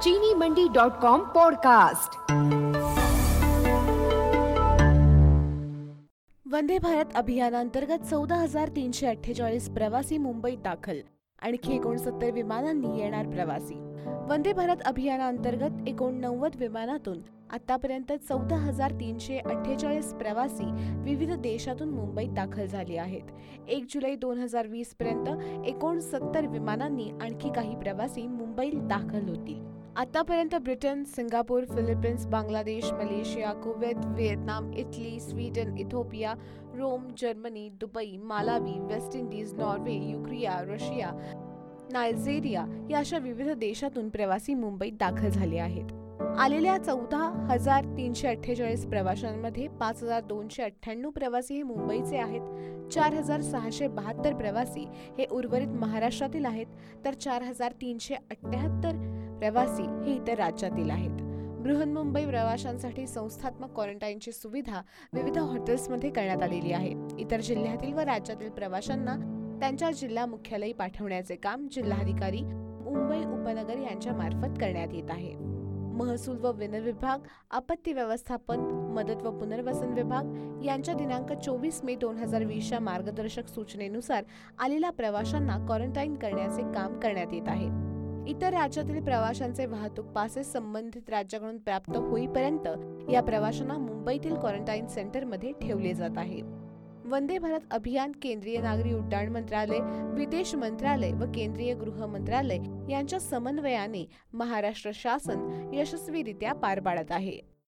चीनीमंडी.com podcast. Vande Bharat अभियानांतर्गत 14,348 प्रवासी मुंबईत दाखल, आणखी 69 विमानांनी येणार प्रवासी। वंदे भारत अभियानांतर्गत 89 विमानातून आतापर्यंत 14,348 प्रवासी विविध देशातून मुंबईत दाखल झाले आहेत। 1 जुलै 2020 पर्यंत 69 विमानांनी आणखी काही प्रवासी मुंबईत दाखल होतील। आतापर्यंत Britain, Singapore, Philippines, Bangladesh, Malaysia, Kuwait, Vietnam, Italy, Sweden, Ethiopia, Rome, Germany, Dubai, Malawi, West Indies, Norway, Ukraine, Russia, Nigeria या अशा विविध देशातून प्रवासी मुंबईत दाखल झाले आहेत। आलेल्या 14,348 प्रवाशांमध्ये 5,298 प्रवासी हे मुंबईचे आहेत, 4,672 प्रवासी हे उर्वरित महाराष्ट्रातील आहेत, तर 4,378 प्रवासी हे इतर राज्यातील आहेत। बृहन्मुंबई प्रवाशांसाठी संस्थात्मक क्वारंटाईनची सुविधा विविध हॉटेल्समध्ये करण्यात आलेली आहे। इतर जिल्ह्यातील व राज्यातील प्रवाशांना त्यांच्या जिल्हा मुख्यालयी पाठवण्याचे काम जिल्हाधिकारी मुंबई उपनगर यांच्या मार्फत करण्यात येत आहे। महसूल व वन विभाग, आपत्ती व्यवस्थापन, मदत व पुनर्वसन विभाग यांच्या दिनांक 24 मे 2020च्या मार्गदर्शक सूचनेनुसार आलेल्या प्रवाशांना क्वारंटाईन करण्याचे काम करण्यात येत आहे। इतर राज्यातील प्रवाशांचे वाहतूक पासेस संबंधित राज्याकडून प्राप्त होईपर्यंत या प्रवाशांना मुंबईतील क्वारंटाईन सेंटरमध्ये ठेवले जात आहे। वंदे भारत अभियान केंद्रीय नागरी उड्डाण मंत्रालय, विदेश मंत्रालय व केंद्रीय गृह मंत्रालय यांच्या समन्वयाने महाराष्ट्र शासन यशस्वीरित्या पार पाडत आहे।